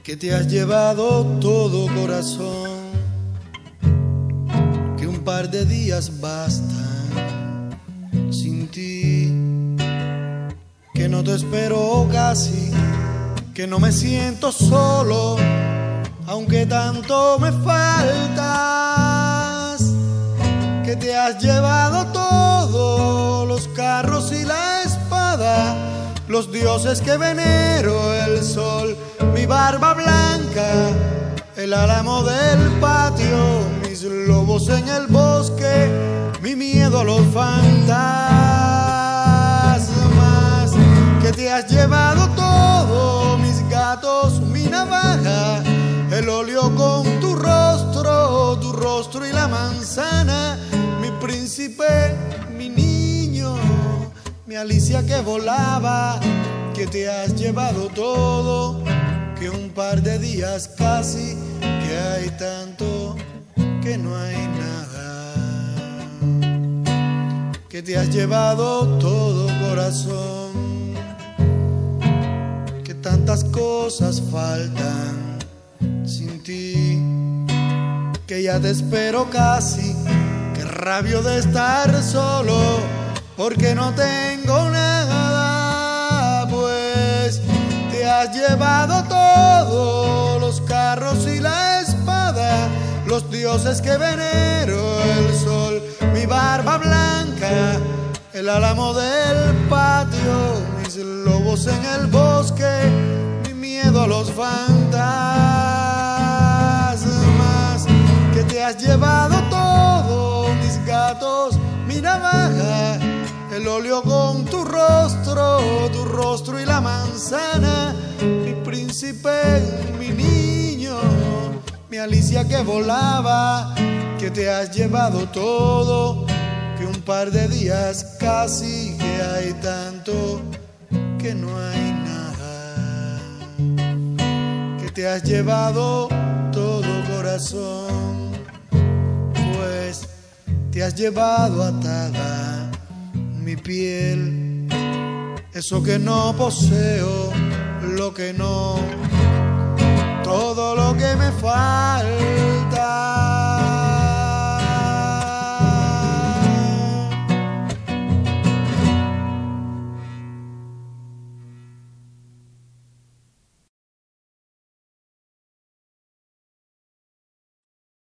que te has llevado todo, corazón, que un par de días bastan sin ti, que no te espero casi, que no me siento solo, aunque tanto me faltas, que te has llevado todo, los carros y la espada, los dioses que venero, el sol, mi barba blanca, el álamo del patio, mis lobos en el bosque, mi miedo a los fantasmas, que te has llevado todo, mis gatos, mi navaja, el óleo con tu rostro y la manzana, mi príncipe, mi niño, mi Alicia que volaba, que te has llevado todo, que un par de días casi, que hay tanto que no hay nada, que te has llevado todo, corazón, que tantas cosas faltan sin ti, que ya te espero casi, que rabio de estar solo, porque no tengo nada, pues te has llevado todo, los carros y la espada, los dioses que venero, el sol, mi barba blanca, el álamo del patio, mis lobos en el bosque, mi miedo a los fantasmas, que te has llevado todo, mis gatos, mi navaja, el óleo con tu rostro y la manzana, mi príncipe, mi niño, mi Alicia que volaba, que te has llevado todo, que un par de días casi, que hay tanto que no hay nada, que te has llevado todo, corazón, pues te has llevado atada mi piel, eso que no poseo, lo que no